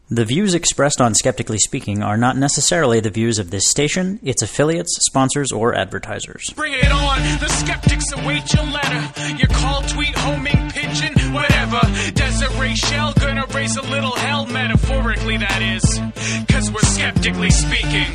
The views expressed on Skeptically Speaking are not necessarily the views of this station, its affiliates, sponsors, or advertisers. Bring it on! The skeptics await your letter. Your call, tweet, homing, pigeon, whatever. Desiree Shell gonna raise a little hell, metaphorically that is. 'Cause we're skeptically speaking.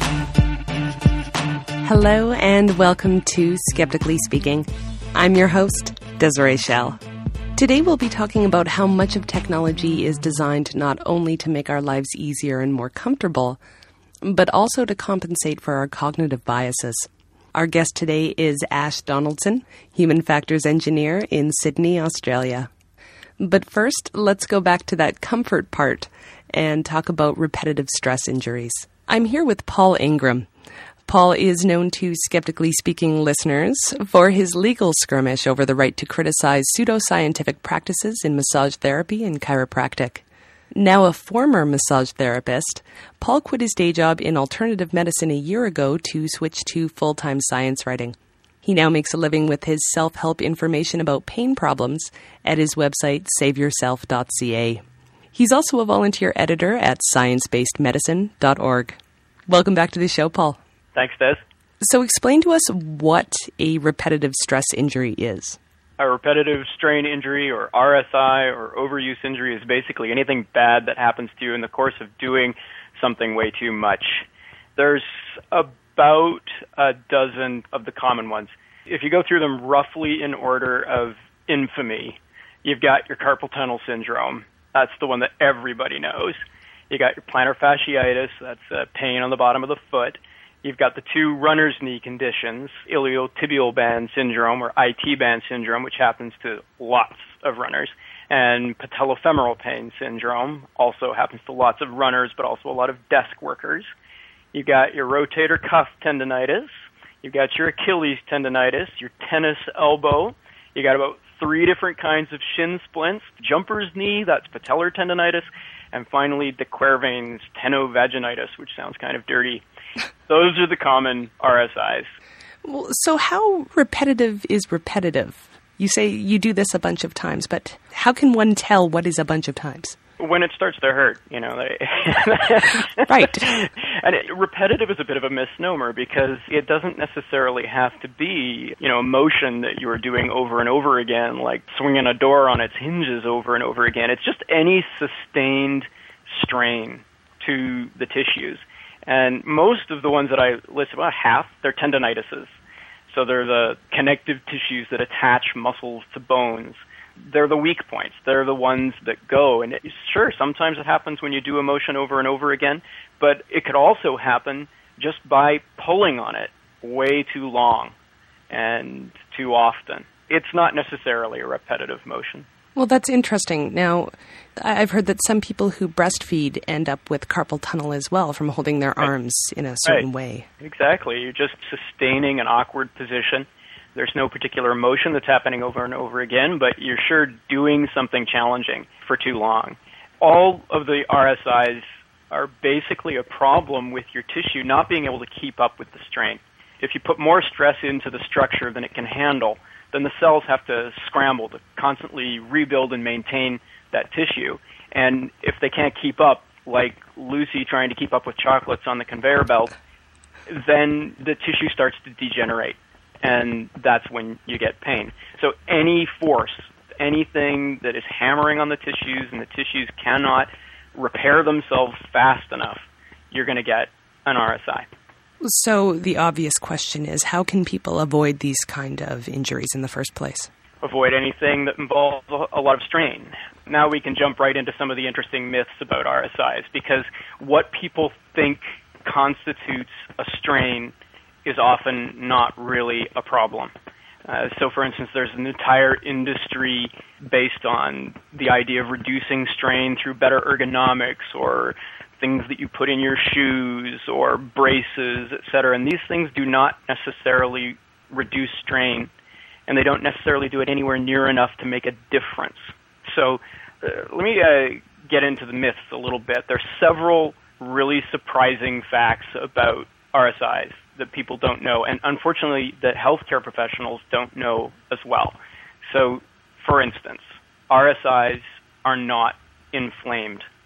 Hello and welcome to Skeptically Speaking. I'm your host, Desiree Shell. Today we'll be talking about how much of technology is designed not only to make our lives easier and more comfortable, but also to compensate for our cognitive biases. Our guest today is Ash Donaldson, Human Factors Engineer in Sydney, Australia. But first, let's go back to that comfort part and talk about repetitive stress injuries. I'm here with Paul Ingram. Paul is known to Skeptically Speaking listeners for his legal skirmish over the right to criticize pseudoscientific practices in massage therapy and chiropractic. Now a former massage therapist, Paul quit his day job in alternative medicine a year ago to switch to full-time science writing. He now makes a living with his self-help information about pain problems at his website, saveyourself.ca. He's also a volunteer editor at sciencebasedmedicine.org. Welcome back to the show, Paul. Thanks, Des. So explain to us what a repetitive stress injury is. A repetitive strain injury, or RSI, or overuse injury is basically anything bad that happens to you in the course of doing something way too much. There's about a dozen of the common ones. If you go through them roughly in order of infamy, you've got your carpal tunnel syndrome. That's the one that everybody knows. You got your plantar fasciitis. That's pain on the bottom of the foot. You've got the two runner's knee conditions, iliotibial band syndrome, or IT band syndrome, which happens to lots of runners, and patellofemoral pain syndrome, also happens to lots of runners, but also a lot of desk workers. You've got your rotator cuff tendonitis. You've got your Achilles tendonitis, your tennis elbow. You got about 3 different kinds of shin splints, jumper's knee, that's patellar tendonitis, and finally de Quervain's tenovaginitis, which sounds kind of dirty. Those are the common RSIs. Well, so how repetitive is repetitive? You say you do this a bunch of times, but how can one tell what is a bunch of times? When it starts to hurt, Right. And repetitive is a bit of a misnomer because it doesn't necessarily have to be, a motion that you are doing over and over again, like swinging a door on its hinges over and over again. It's just any sustained strain to the tissues. And most of the ones that I list, about half, they're tendinitises. So they're the connective tissues that attach muscles to bones. They're the weak points. They're the ones that go. And sure, sometimes it happens when you do a motion over and over again, but it could also happen just by pulling on it way too long and too often. It's not necessarily a repetitive motion. Well, that's interesting. Now, I've heard that some people who breastfeed end up with carpal tunnel as well from holding their arms in a certain way. Exactly. You're just sustaining an awkward position. There's no particular motion that's happening over and over again, but you're sure doing something challenging for too long. All of the RSIs are basically a problem with your tissue not being able to keep up with the strain. If you put more stress into the structure than it can handle, then the cells have to scramble to constantly rebuild and maintain that tissue. And if they can't keep up, like Lucy trying to keep up with chocolates on the conveyor belt, then the tissue starts to degenerate. And that's when you get pain. So any force, anything that is hammering on the tissues and the tissues cannot repair themselves fast enough, you're going to get an RSI. So the obvious question is, how can people avoid these kind of injuries in the first place? Avoid anything that involves a lot of strain. Now we can jump right into some of the interesting myths about RSIs, because what people think constitutes a strain is often not really a problem. So, for instance, there's an entire industry based on the idea of reducing strain through better ergonomics or things that you put in your shoes or braces, etc. And these things do not necessarily reduce strain, and they don't necessarily do it anywhere near enough to make a difference. So let me get into the myths a little bit. There's several really surprising facts about RSIs that people don't know, and unfortunately that healthcare professionals don't know as well. So, for instance, RSIs are not inflamed.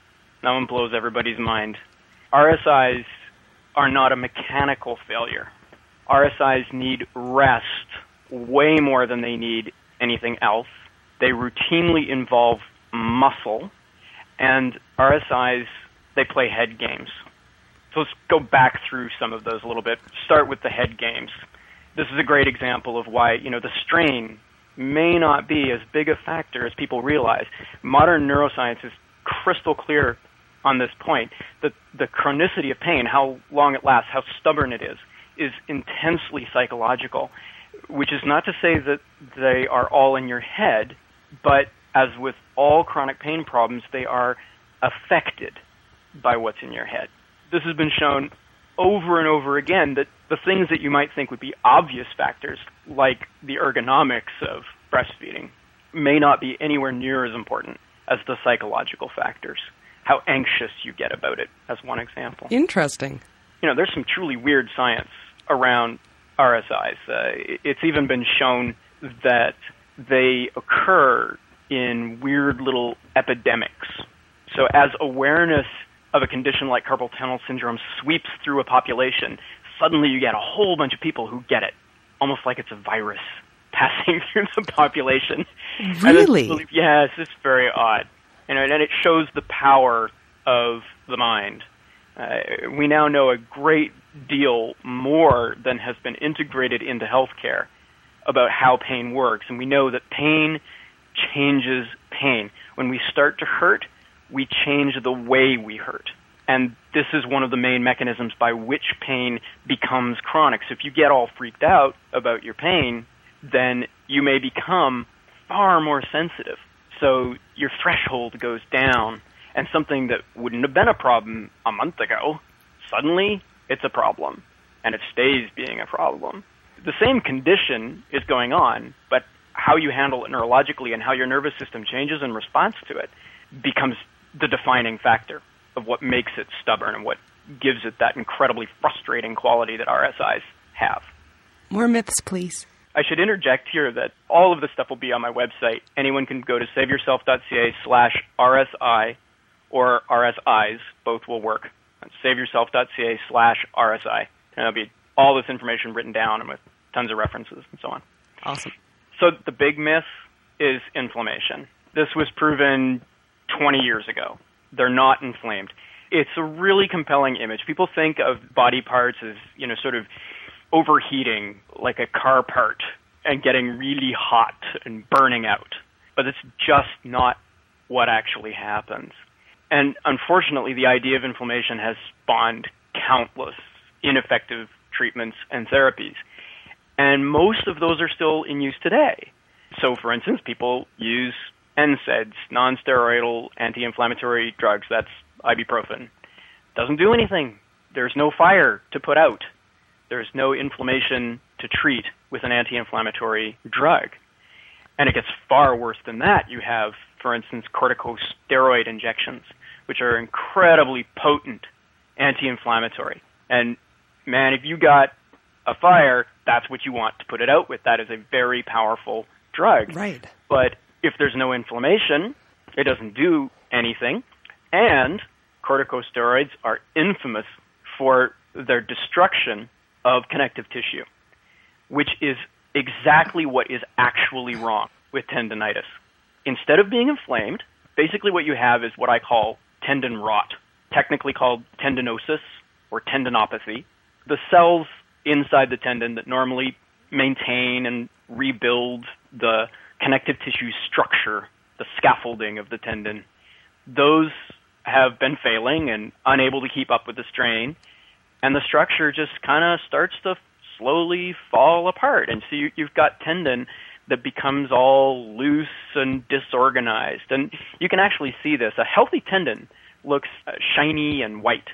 That one blows everybody's mind. RSIs are not a mechanical failure. RSIs need rest way more than they need anything else. They routinely involve muscle, and RSIs, they play head games. So let's go back through some of those a little bit. Start with the head games. This is a great example of why, the strain may not be as big a factor as people realize. Modern neuroscience is crystal clear on this point, that the chronicity of pain, how long it lasts, how stubborn it is intensely psychological, which is not to say that they are all in your head, but as with all chronic pain problems, they are affected by what's in your head. This has been shown over and over again that the things that you might think would be obvious factors, like the ergonomics of breastfeeding, may not be anywhere near as important as the psychological factors. How anxious you get about it, as one example. Interesting. There's some truly weird science around RSIs. It's even been shown that they occur in weird little epidemics. So as awareness of a condition like carpal tunnel syndrome sweeps through a population, suddenly you get a whole bunch of people who get it, almost like it's a virus passing through the population. Really? Yes, it's very odd. And it shows the power of the mind. We now know a great deal more than has been integrated into healthcare about how pain works. And we know that pain changes pain. When we start to hurt, we change the way we hurt. And this is one of the main mechanisms by which pain becomes chronic. So if you get all freaked out about your pain, then you may become far more sensitive. So your threshold goes down, and something that wouldn't have been a problem a month ago, suddenly it's a problem, and it stays being a problem. The same condition is going on, but how you handle it neurologically and how your nervous system changes in response to it becomes the defining factor of what makes it stubborn and what gives it that incredibly frustrating quality that RSIs have. More myths, please. I should interject here that all of this stuff will be on my website. Anyone can go to saveyourself.ca/RSI or RSIs. Both will work. That's saveyourself.ca/RSI. And there'll be all this information written down and with tons of references and so on. Awesome. So the big myth is inflammation. This was proven 20 years ago. They're not inflamed. It's a really compelling image. People think of body parts as, sort of overheating like a car part and getting really hot and burning out. But it's just not what actually happens. And unfortunately, the idea of inflammation has spawned countless ineffective treatments and therapies. And most of those are still in use today. So, for instance, people use NSAIDs, non-steroidal anti-inflammatory drugs. That's ibuprofen. Doesn't do anything. There's no fire to put out. There's no inflammation to treat with an anti-inflammatory drug. And it gets far worse than that. You have, for instance, corticosteroid injections, which are incredibly potent anti-inflammatory. And, man, if you got a fire, that's what you want to put it out with. That is a very powerful drug. Right. But if there's no inflammation, it doesn't do anything. And corticosteroids are infamous for their destruction of connective tissue, which is exactly what is actually wrong with tendinitis. Instead of being inflamed, basically what you have is what I call tendon rot, technically called tendinosis or tendinopathy. The cells inside the tendon that normally maintain and rebuild the connective tissue structure, the scaffolding of the tendon, those have been failing and unable to keep up with the strain, and the structure just kind of starts to slowly fall apart. And so you've got tendon that becomes all loose and disorganized. And you can actually see this. A healthy tendon looks shiny and white,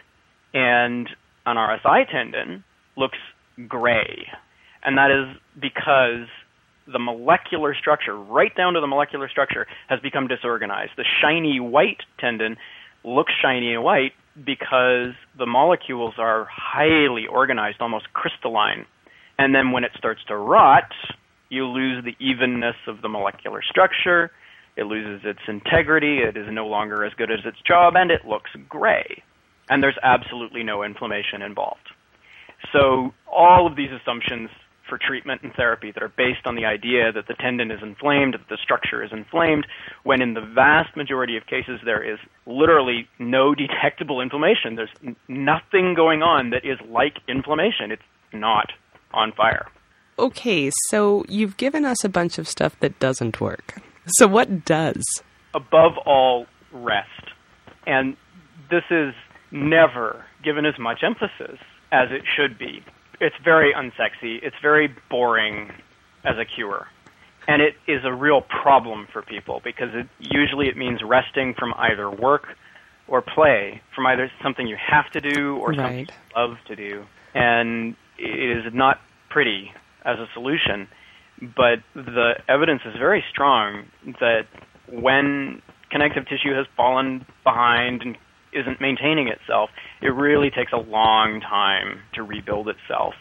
and an RSI tendon looks gray. And that is because the molecular structure, right down to the molecular structure, has become disorganized. The shiny white tendon looks shiny and white because the molecules are highly organized, almost crystalline. And then when it starts to rot, you lose the evenness of the molecular structure. it loses its integrity, it is no longer as good as its job, and it looks gray. And there's absolutely no inflammation involved. So all of these assumptions for treatment and therapy that are based on the idea that the tendon is inflamed, that the structure is inflamed, when in the vast majority of cases there is literally no detectable inflammation. There's nothing going on that is like inflammation. It's not on fire. Okay, so you've given us a bunch of stuff that doesn't work. So what does? Above all, rest. And this is never given as much emphasis as it should be. It's very unsexy. It's very boring as a cure. And it is a real problem for people because usually it means resting from either work or play, from either something you have to do or something you love to do. And it is not pretty as a solution, but the evidence is very strong that when connective tissue has fallen behind and isn't maintaining itself, it really takes a long time to rebuild itself.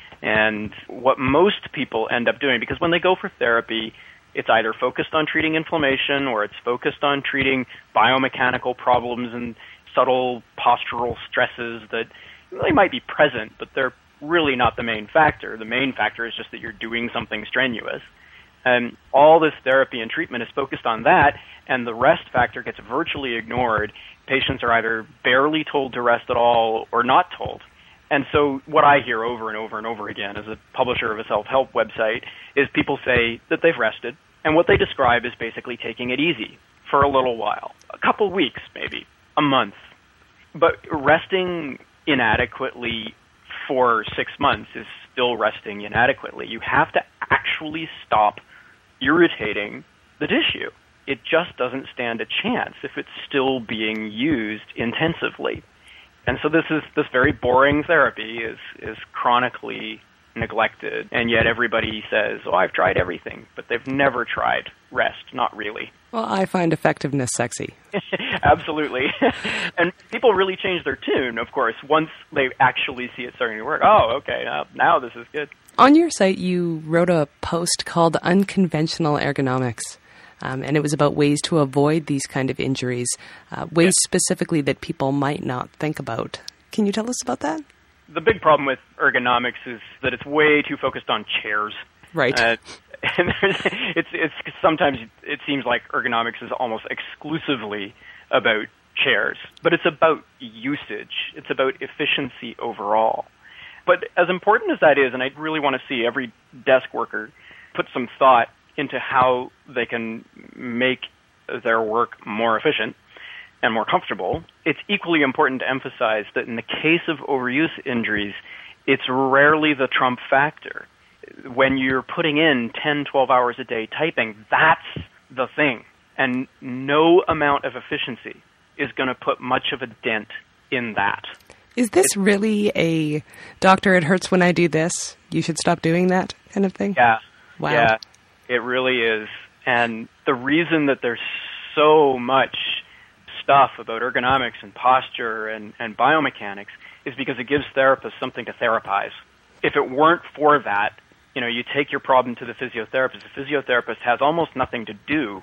And what most people end up doing, because when they go for therapy, it's either focused on treating inflammation or it's focused on treating biomechanical problems and subtle postural stresses that they might be present, but they're really not the main factor. The main factor is just that you're doing something strenuous. And all this therapy and treatment is focused on that, and the rest factor gets virtually ignored. Patients are either barely told to rest at all or not told. And so what I hear over and over and over again as a publisher of a self-help website is people say that they've rested, and what they describe is basically taking it easy for a little while, a couple weeks maybe, a month. But resting inadequately for 6 months is still resting inadequately. You have to actually stop irritating the tissue. It just doesn't stand a chance if it's still being used intensively. And so this very boring therapy is chronically neglected, and yet everybody says, oh, I've tried everything, but they've never tried rest, not really. Well, I find effectiveness sexy. Absolutely. And people really change their tune, of course, once they actually see it starting to work. Oh, okay, now this is good. On your site, you wrote a post called Unconventional Ergonomics, and it was about ways to avoid these kind of injuries, ways specifically that people might not think about. Can you tell us about that? The big problem with ergonomics is that it's way too focused on chairs. Right. And it's sometimes it seems like ergonomics is almost exclusively about chairs, but it's about usage. It's about efficiency overall. But as important as that is, and I really want to see every desk worker put some thought into how they can make their work more efficient and more comfortable, it's equally important to emphasize that in the case of overuse injuries, it's rarely the trump factor. When you're putting in 10, 12 hours a day typing, that's the thing. And no amount of efficiency is going to put much of a dent in that. Is this really a, doctor, it hurts when I do this, you should stop doing that kind of thing? Yeah. Wow. Yeah, it really is. And the reason that there's so much stuff about ergonomics and posture and biomechanics is because it gives therapists something to therapize. If it weren't for that, you take your problem to the physiotherapist. The physiotherapist has almost nothing to do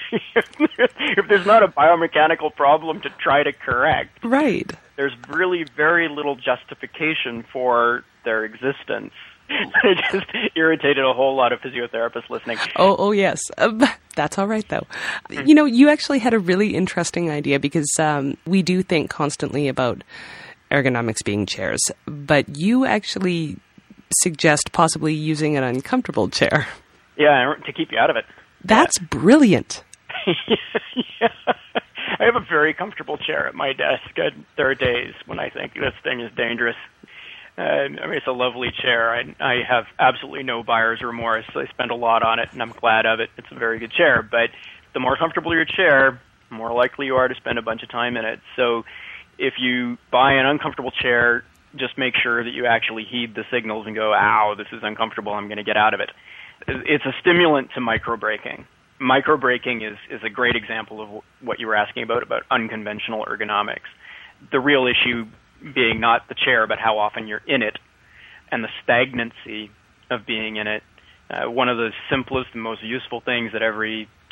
if there's not a biomechanical problem to try to correct. Right. There's really very little justification for their existence. It just irritated a whole lot of physiotherapists listening. Oh yes. That's all right, though. You actually had a really interesting idea because we do think constantly about ergonomics being chairs, but you actually suggest possibly using an uncomfortable chair. Yeah, to keep you out of it. That's brilliant. Yeah. I have a very comfortable chair at my desk. There are days when I think this thing is dangerous. It's a lovely chair. I have absolutely no buyer's remorse. I spend a lot on it, and I'm glad of it. It's a very good chair. But the more comfortable your chair, the more likely you are to spend a bunch of time in it. So if you buy an uncomfortable chair, just make sure that you actually heed the signals and go, ow, this is uncomfortable, I'm going to get out of it. It's a stimulant to microbraking. Microbraking is a great example of what you were asking about unconventional ergonomics. The real issue being not the chair, but how often you're in it, and the stagnancy of being in it. One of the simplest and most useful things that every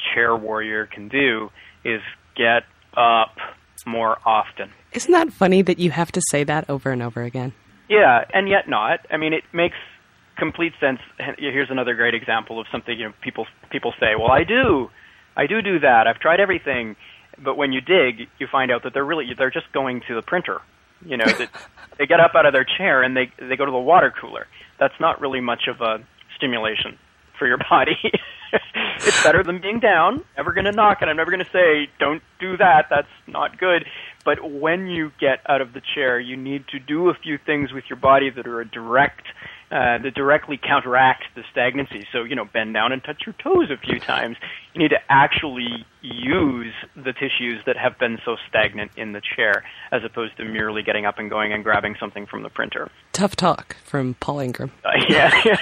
chair warrior can do is get up more often. Isn't that funny that you have to say that over and over again? Yeah, and yet not. I mean, it makes complete sense. Here's another great example of something people say, well, I do that. I've tried everything. But when you dig, you find out that they're just going to the printer. They get up out of their chair and they go to the water cooler. That's not really much of a stimulation for your body. It's better than being down. Never going to knock it. I'm never going to say, don't do that. That's not good. But when you get out of the chair, you need to do a few things with your body that are that directly counteract the stagnancy. So, bend down and touch your toes a few times. You need to actually use the tissues that have been so stagnant in the chair, as opposed to merely getting up and going and grabbing something from the printer. Tough talk from Paul Ingram. Yeah.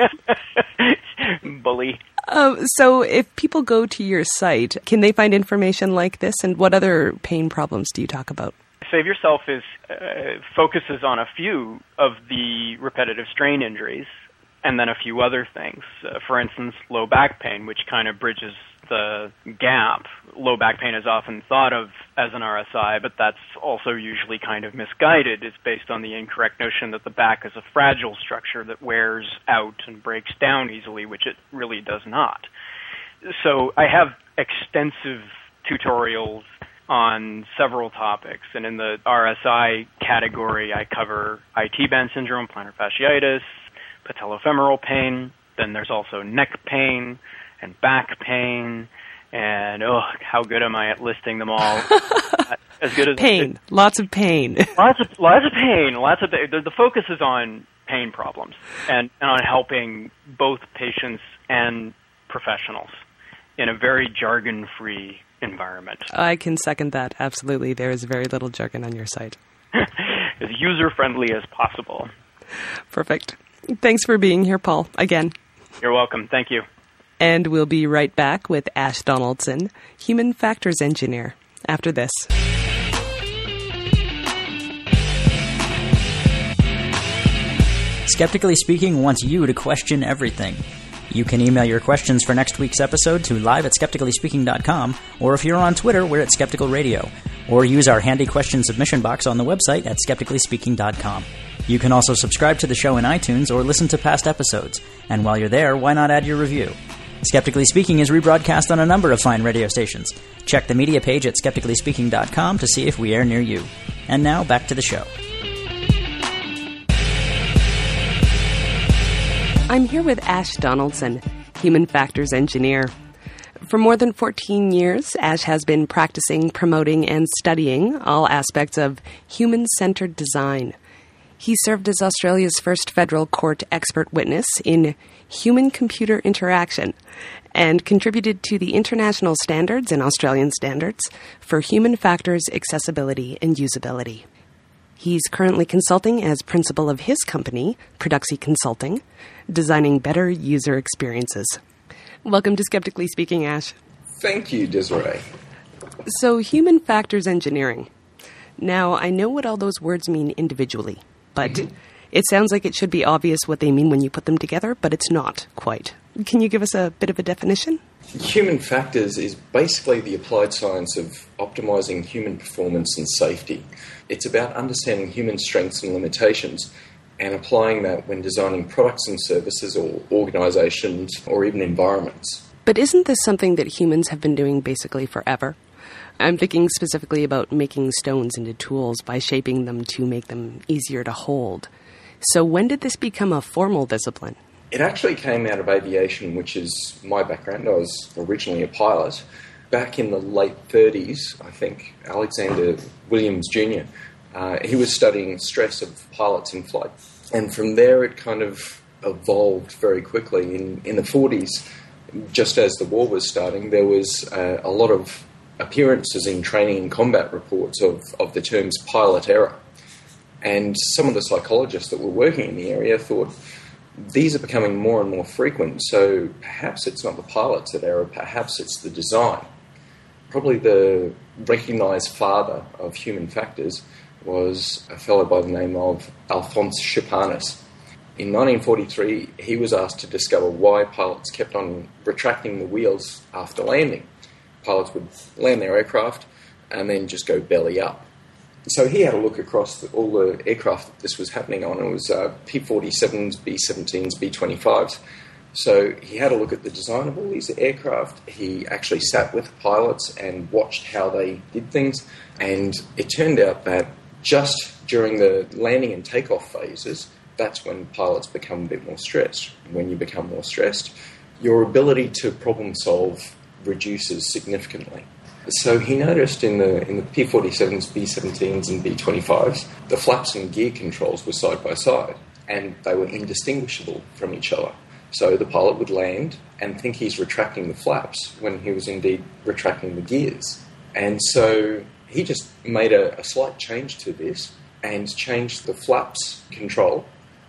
Bully. So if people go to your site, can they find information like this? And what other pain problems do you talk about? Save Yourself focuses on a few of the repetitive strain injuries and then a few other things. For instance, low back pain, which kind of bridges the gap. Low back pain is often thought of as an RSI, but that's also usually kind of misguided. It's based on the incorrect notion that the back is a fragile structure that wears out and breaks down easily, which it really does not. So I have extensive tutorials on several topics, and in the RSI category, I cover IT band syndrome, plantar fasciitis, patellofemoral pain. Then there's also neck pain and back pain, and how good am I at listing them all? As good as pain, lots of pain, lots of pain. The focus is on pain problems and on helping both patients and professionals in a very jargon-free environment. I can second that, absolutely. There is very little jargon on your site. As user-friendly as possible. Perfect. Thanks for being here, Paul, again. You're welcome. Thank you. And we'll be right back with Ash Donaldson, Human Factors Engineer, after this. Skeptically Speaking wants you to question everything. You can email your questions for next week's episode to live@skepticallyspeaking.com, or if you're on Twitter, we're at Skeptical Radio, or use our handy question submission box on the website at skepticallyspeaking.com. You can also subscribe to the show in iTunes or listen to past episodes, and while you're there, why not add your review? Skeptically Speaking is rebroadcast on a number of fine radio stations. Check the media page at skepticallyspeaking.com to see if we air near you. And now, back to the show. I'm here with Ash Donaldson, Human Factors Engineer. For more than 14 years, Ash has been practicing, promoting, and studying all aspects of human-centered design. He served as Australia's first federal court expert witness in human-computer interaction and contributed to the international standards and Australian standards for human factors accessibility and usability. He's currently consulting as principal of his company, Produxy Consulting, designing better user experiences. Welcome to Skeptically Speaking, Ash. Thank you, Desiree. So, human factors engineering. Now, I know what all those words mean individually, but it sounds like it should be obvious what they mean when you put them together, but it's not quite. Can you give us a bit of a definition? Human factors is basically the applied science of optimizing human performance and safety. It's about understanding human strengths and limitations and applying that when designing products and services or organizations or even environments. But isn't this something that humans have been doing basically forever? I'm thinking specifically about making stones into tools by shaping them to make them easier to hold. So when did this become a formal discipline? It actually came out of aviation, which is my background. I was originally a pilot. Back in the late 30s, I think, Alexander Williams Jr., he was studying stress of pilots in flight. And from there, it kind of evolved very quickly. In the 40s, just as the war was starting, there was a lot of appearances in training and combat reports of the terms pilot error. And some of the psychologists that were working in the area thought, these are becoming more and more frequent, so perhaps it's not the pilots that error, perhaps it's the design. Probably the recognised father of human factors was a fellow by the name of Alphonse Chapanis. In 1943, he was asked to discover why pilots kept on retracting the wheels after landing. Pilots would land their aircraft and then just go belly up. So he had a look across all the aircraft that this was happening on. It was P-47s, B-17s, B-25s. So he had a look at the design of all these aircraft. He actually sat with pilots and watched how they did things. And it turned out that just during the landing and takeoff phases, that's when pilots become a bit more stressed. When you become more stressed, your ability to problem solve reduces significantly. So he noticed in the P-47s, B-17s and B-25s, the flaps and gear controls were side by side, and they were indistinguishable from each other. So the pilot would land and think he's retracting the flaps when he was indeed retracting the gears. And so he just made a slight change to this and changed the flaps control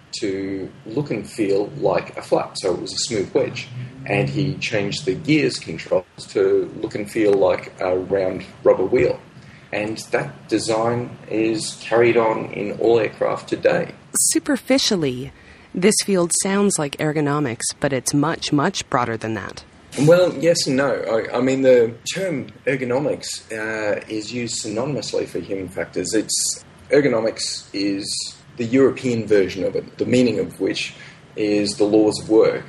to look and feel like a flap, so it was a smooth wedge. And he changed the gears controls to look and feel like a round rubber wheel. And that design is carried on in all aircraft today. Superficially, this field sounds like ergonomics, but it's much, much broader than that. Well, yes and no. I mean, the term ergonomics is used synonymously for human factors. Ergonomics is the European version of it, the meaning of which is the laws of work.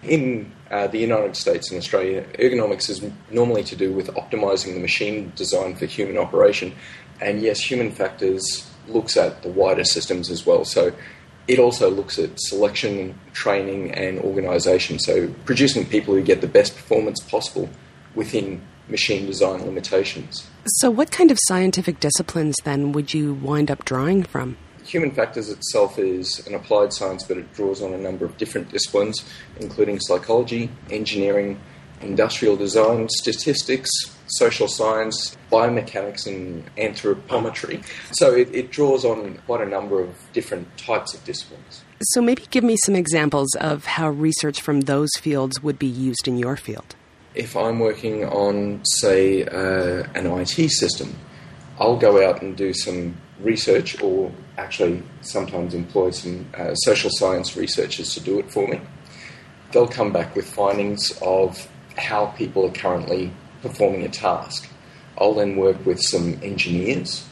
In the United States and Australia, ergonomics is normally to do with optimizing the machine design for human operation. And yes, human factors looks at the wider systems as well. So it also looks at selection, training, and organisation. So producing people who get the best performance possible within machine design limitations. So what kind of scientific disciplines then would you wind up drawing from? Human factors itself is an applied science, but it draws on a number of different disciplines, including psychology, engineering, industrial design, statistics, social science, biomechanics, and anthropometry. So it draws on quite a number of different types of disciplines. So maybe give me some examples of how research from those fields would be used in your field. If I'm working on, say, an IT system, I'll go out and do some research, or actually sometimes employ some social science researchers to do it for me. They'll come back with findings of how people are currently performing a task. I'll then work with some engineers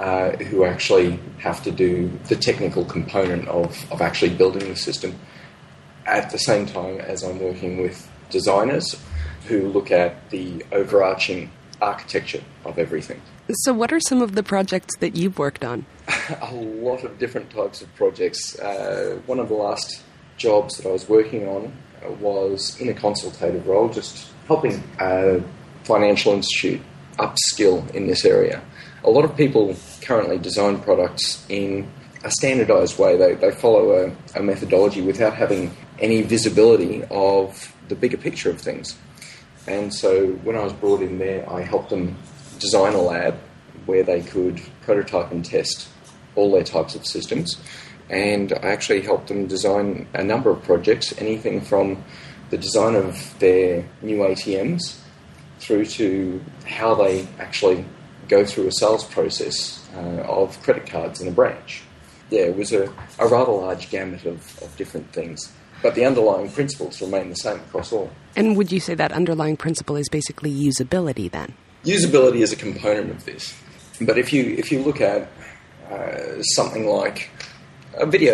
who actually have to do the technical component of actually building the system, at the same time as I'm working with designers who look at the overarching architecture of everything. So what are some of the projects that you've worked on? A lot of different types of projects. One of the last jobs that I was working on was in a consultative role, just helping a financial institute upskill in this area. A lot of people currently design products in a standardised way. They follow a methodology without having any visibility of the bigger picture of things. And so when I was brought in there, I helped them design a lab where they could prototype and test all their types of systems. And I actually helped them design a number of projects, anything from the design of their new ATMs through to how they actually go through a sales process of credit cards in a branch. Yeah, it was a rather large gamut of different things. But the underlying principles remain the same across all. And would you say that underlying principle is basically usability then? Usability is a component of this. But if you look at something like a video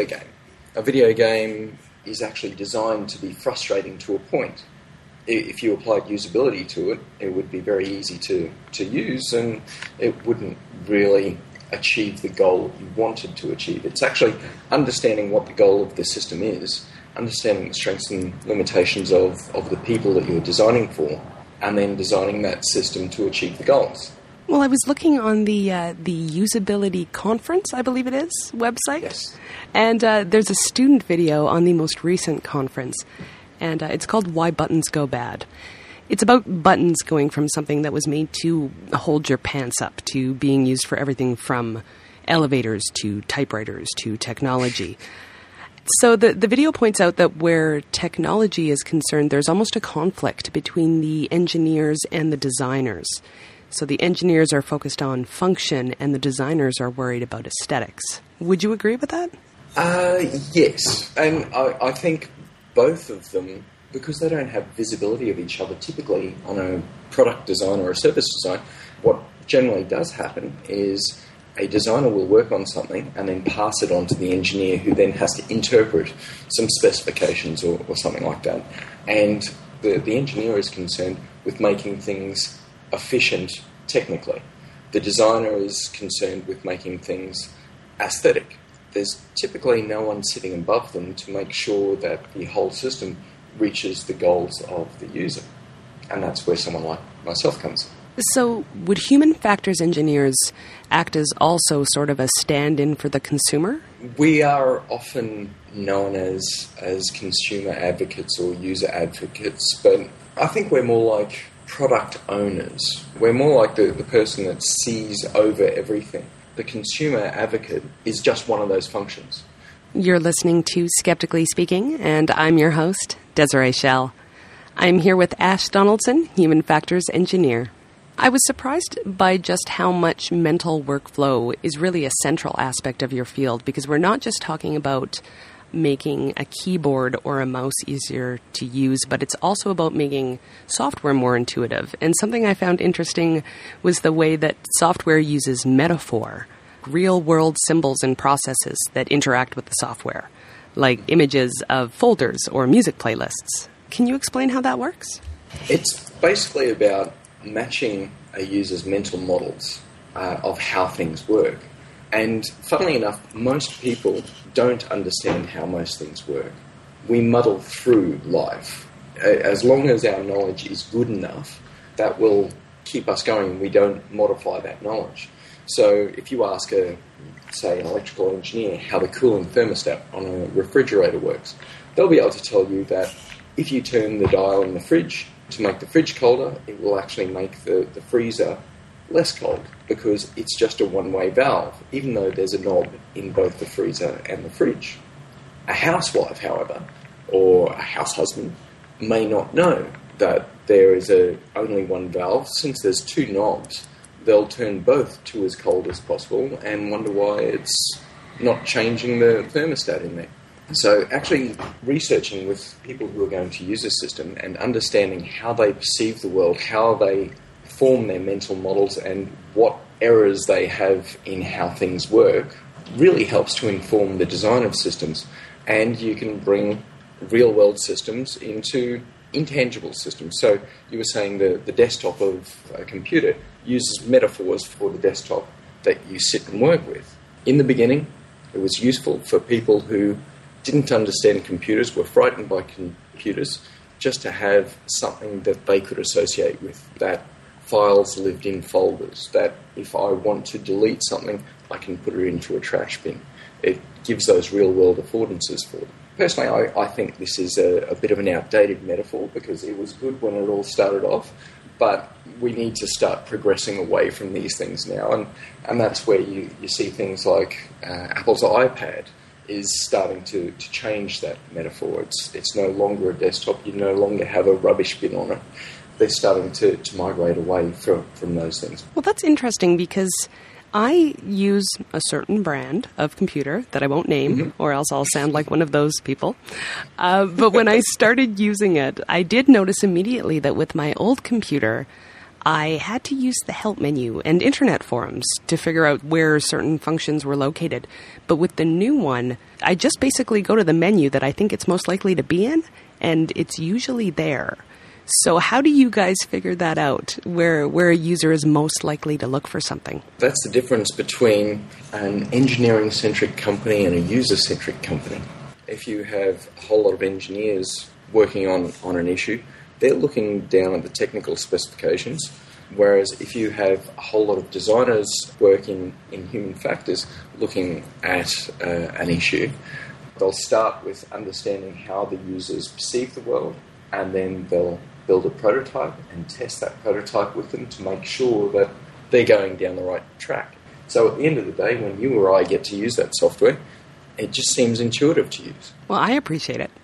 game is actually designed to be frustrating to a point. If you applied usability to it, it would be very easy to use, and it wouldn't really achieve the goal you wanted to achieve. It's actually understanding what the goal of the system is, understanding the strengths and limitations of the people that you're designing for, and then designing that system to achieve the goals. Well, I was looking on the Usability Conference, I believe it is, website. Yes. And there's a student video on the most recent conference, and it's called Why Buttons Go Bad. It's about buttons going from something that was made to hold your pants up to being used for everything from elevators to typewriters to technology. So the video points out that where technology is concerned, there's almost a conflict between the engineers and the designers. So the engineers are focused on function and the designers are worried about aesthetics. Would you agree with that? Yes, and I think both of them, because they don't have visibility of each other typically on a product design or a service design, what generally does happen is a designer will work on something and then pass it on to the engineer, who then has to interpret some specifications or something like that. And the engineer is concerned with making things efficient technically. The designer is concerned with making things aesthetic. There's typically no one sitting above them to make sure that the whole system reaches the goals of the user. And that's where someone like myself comes in. So would human factors engineers act as also sort of a stand-in for the consumer? We are often known as consumer advocates or user advocates, but I think we're more like product owners. We're more like the person that sees over everything. The consumer advocate is just one of those functions. You're listening to Skeptically Speaking, and I'm your host, Desiree Schell. I'm here with Ash Donaldson, Human Factors Engineer. I was surprised by just how much mental workflow is really a central aspect of your field, because we're not just talking about making a keyboard or a mouse easier to use, but it's also about making software more intuitive. And something I found interesting was the way that software uses metaphor, real-world symbols and processes that interact with the software, like images of folders or music playlists. Can you explain how that works? It's basically about matching a user's mental models of how things work. And funnily enough, most people don't understand how most things work. We muddle through life. As long as our knowledge is good enough, that will keep us going. We don't modify that knowledge. So if you ask an electrical engineer how the cooling thermostat on a refrigerator works, they'll be able to tell you that if you turn the dial in the fridge to make the fridge colder, it will actually make the freezer less cold, because it's just a one-way valve, even though there's a knob in both the freezer and the fridge. A housewife, however, or a house husband, may not know that there is only one valve. Since there's two knobs, they'll turn both to as cold as possible and wonder why it's not changing the thermostat in there. So actually researching with people who are going to use a system and understanding how they perceive the world, how they form their mental models and what errors they have in how things work really helps to inform the design of systems. And you can bring real-world systems into intangible systems. So you were saying the desktop of a computer uses metaphors for the desktop that you sit and work with. In the beginning, it was useful for people who didn't understand computers, were frightened by computers, just to have something that they could associate with, that files lived in folders, that if I want to delete something, I can put it into a trash bin. It gives those real-world affordances for them. Personally, I think this is a bit of an outdated metaphor, because it was good when it all started off, but we need to start progressing away from these things now, and that's where you see things like Apple's iPad is starting to change that metaphor. It's no longer a desktop, you no longer have a rubbish bin on it. They're starting to migrate away from those things. Well, that's interesting, because I use a certain brand of computer that I won't name, or else I'll sound like one of those people. But when I started using it, I did notice immediately that with my old computer, I had to use the help menu and internet forums to figure out where certain functions were located. But with the new one, I just basically go to the menu that I think it's most likely to be in, and it's usually there. So how do you guys figure that out, where a user is most likely to look for something? That's the difference between an engineering-centric company and a user-centric company. If you have a whole lot of engineers working on an issue, they're looking down at the technical specifications, whereas if you have a whole lot of designers working in human factors looking at an issue, they'll start with understanding how the users perceive the world, and then they'll build a prototype and test that prototype with them to make sure that they're going down the right track. So at the end of the day, when you or I get to use that software, it just seems intuitive to use. Well, I appreciate it.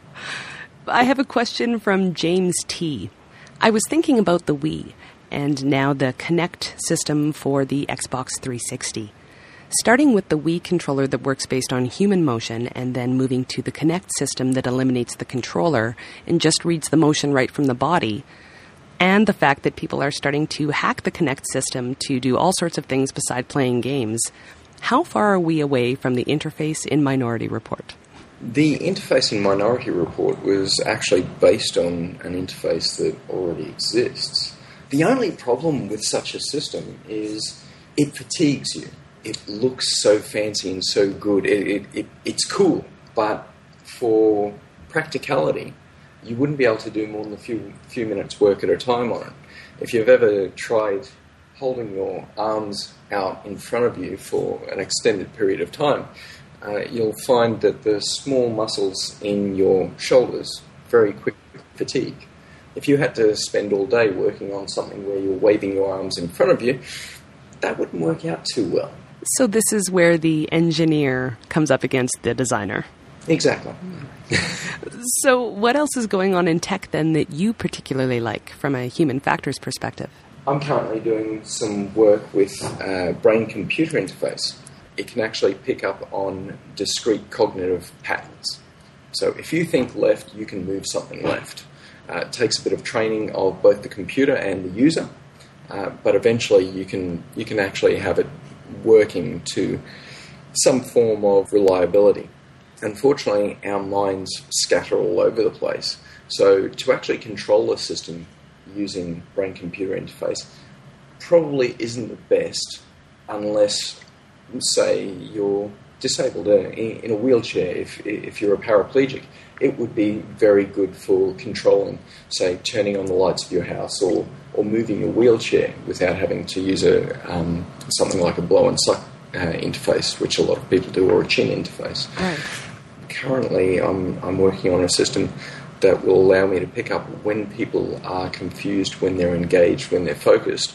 I have a question from James T. I was thinking about the Wii and now the Kinect system for the Xbox 360. starting with the Wii controller that works based on human motion and then moving to the Kinect system that eliminates the controller and just reads the motion right from the body, and the fact that people are starting to hack the Kinect system to do all sorts of things beside playing games, how far are we away from the interface in Minority Report? The interface in Minority Report was actually based on an interface that already exists. The only problem with such a system is it fatigues you. It looks so fancy and so good. It's cool, but for practicality, you wouldn't be able to do more than a few minutes work at a time on it. If you've ever tried holding your arms out in front of you for an extended period of time, you'll find that the small muscles in your shoulders very quickly fatigue. If you had to spend all day working on something where you're waving your arms in front of you, that wouldn't work out too well. So this is where the engineer comes up against the designer. Exactly. So what else is going on in tech then that you particularly like from a human factors perspective? I'm currently doing some work with brain-computer interface. It can actually pick up on discrete cognitive patterns. So if you think left, you can move something left. It takes a bit of training of both the computer and the user, but eventually you can actually have it working to some form of reliability. Unfortunately, our minds scatter all over the place. So to actually control a system using brain-computer interface probably isn't the best unless, say, you're disabled in a wheelchair. If you're a paraplegic, it would be very good for controlling, say, turning on the lights of your house or moving your wheelchair without having to use something like a blow and suck interface, which a lot of people do, or a chin interface. Right. Currently, I'm working on a system that will allow me to pick up when people are confused, when they're engaged, when they're focused,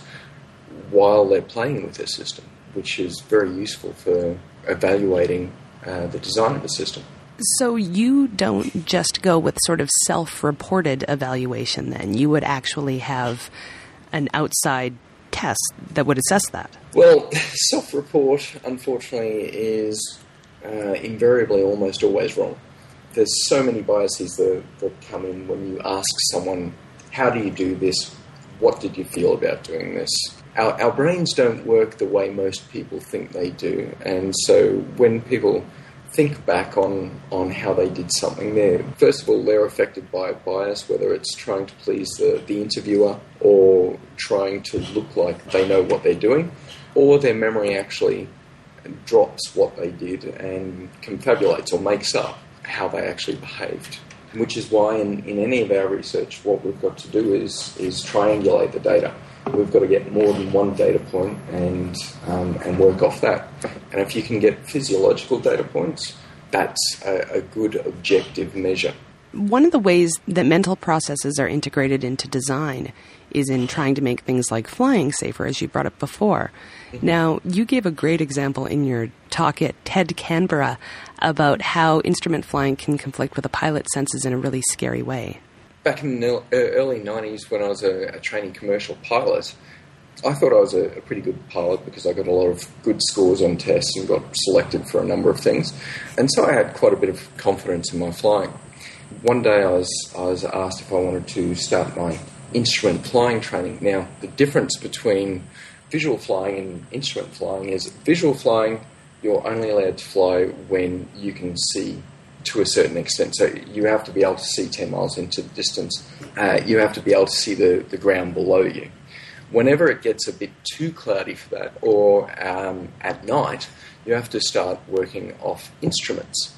while they're playing with the system, which is very useful for evaluating the design of the system. So you don't just go with sort of self-reported evaluation then. You would actually have an outside test that would assess that. Well, self-report, unfortunately, is invariably almost always wrong. There's so many biases that come in when you ask someone, how do you do this? What did you feel about doing this? Our brains don't work the way most people think they do. And so when people think back on how they did something, first of all, they're affected by a bias, whether it's trying to please the interviewer or trying to look like they know what they're doing, or their memory actually drops what they did and confabulates or makes up how they actually behaved. Which is why in any of our research, what we've got to do is triangulate the data. We've got to get more than one data point and work off that. And if you can get physiological data points, that's a good objective measure. One of the ways that mental processes are integrated into design is in trying to make things like flying safer, as you brought up before. Now, you gave a great example in your talk at TED Canberra about how instrument flying can conflict with a pilot's senses in a really scary way. Back in the early 90s, when I was a training commercial pilot, I thought I was a pretty good pilot because I got a lot of good scores on tests and got selected for a number of things. And so I had quite a bit of confidence in my flying. One day I was asked if I wanted to start my instrument flying training. Now, the difference between visual flying and instrument flying is visual flying, you're only allowed to fly when you can see to a certain extent. So you have to be able to see 10 miles into the distance. You have to be able to see the ground below you. Whenever it gets a bit too cloudy for that, or at night, you have to start working off instruments.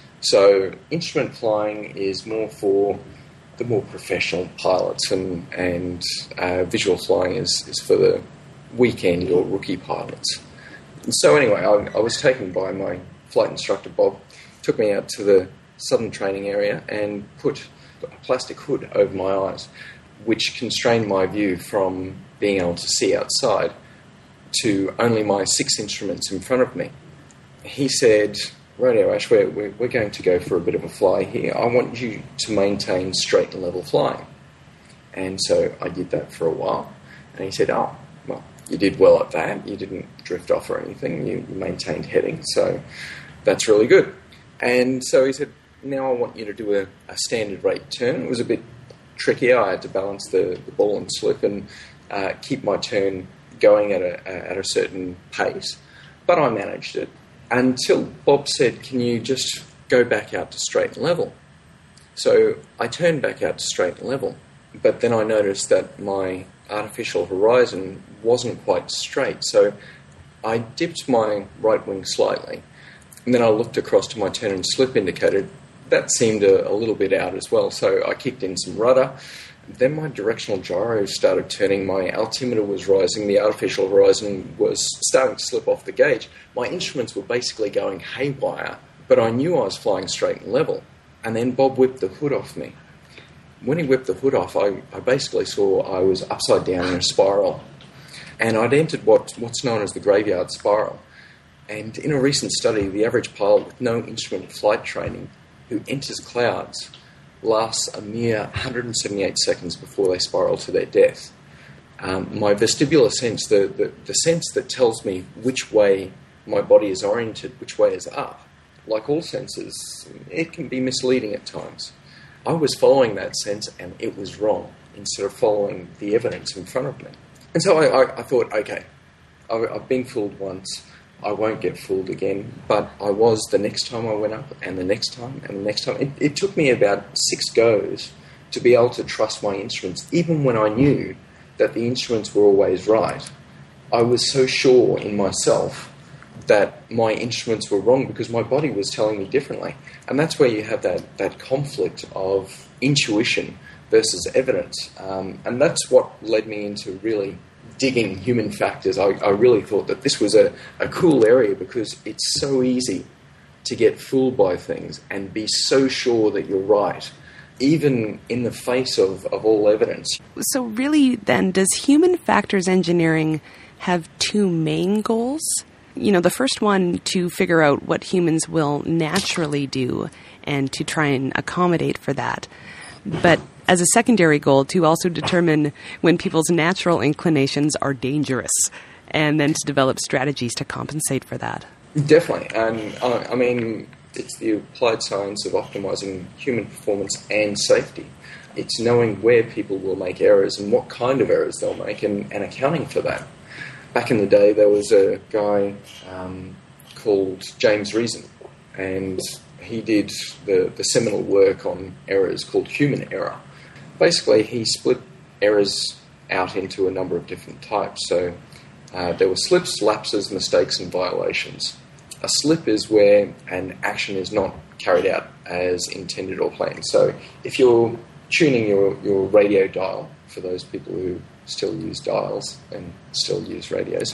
So instrument flying is more for the more professional pilots, and visual flying is for the weekend or rookie pilots. And so anyway, I was taken by my flight instructor, Bob, took me out to the southern training area and put a plastic hood over my eyes, which constrained my view from being able to see outside to only my 6 instruments in front of me. He said, "Radio Ash, we're going to go for a bit of a fly here. I want you to maintain straight and level flying." And so I did that for a while. And he said, "Oh, well, you did well at that. You didn't drift off or anything. You maintained heading, so that's really good. And so he said, now I want you to do a standard rate turn. It was a bit trickier. I had to balance the ball and slip and keep my turn going at a certain pace. But I managed it until Bob said, can you just go back out to straight and level? So I turned back out to straight and level, but then I noticed that my artificial horizon wasn't quite straight. So I dipped my right wing slightly, and then I looked across to my turn and slip indicator. That seemed a little bit out as well, so I kicked in some rudder. Then my directional gyro started turning, my altimeter was rising, the artificial horizon was starting to slip off the gauge. My instruments were basically going haywire, but I knew I was flying straight and level. And then Bob whipped the hood off me. When he whipped the hood off, I basically saw I was upside down in a spiral. And I'd entered what's known as the graveyard spiral. And in a recent study, the average pilot with no instrument flight training who enters clouds lasts a mere 178 seconds before they spiral to their death. My vestibular sense, the sense that tells me which way my body is oriented, which way is up, like all senses, it can be misleading at times. I was following that sense and it was wrong instead of following the evidence in front of me. And so I thought, okay, I've been fooled once, I won't get fooled again. But I was the next time I went up, and the next time, and the next time. It took me about 6 goes to be able to trust my instruments, even when I knew that the instruments were always right. I was so sure in myself that my instruments were wrong because my body was telling me differently. And that's where you have that conflict of intuition versus evidence. And that's what led me into really digging human factors. I really thought that this was a cool area because it's so easy to get fooled by things and be so sure that you're right, even in the face of all evidence. So really then, does human factors engineering have 2 main goals? You know, the first one to figure out what humans will naturally do and to try and accommodate for that. But as a secondary goal, to also determine when people's natural inclinations are dangerous and then to develop strategies to compensate for that. Definitely. And I mean, it's the applied science of optimizing human performance and safety. It's knowing where people will make errors and what kind of errors they'll make and accounting for that. Back in the day, there was a guy called James Reason, and he did the seminal work on errors called human error. Basically, he split errors out into a number of different types. So there were slips, lapses, mistakes, and violations. A slip is where an action is not carried out as intended or planned. So if you're tuning your radio dial, for those people who still use dials and still use radios,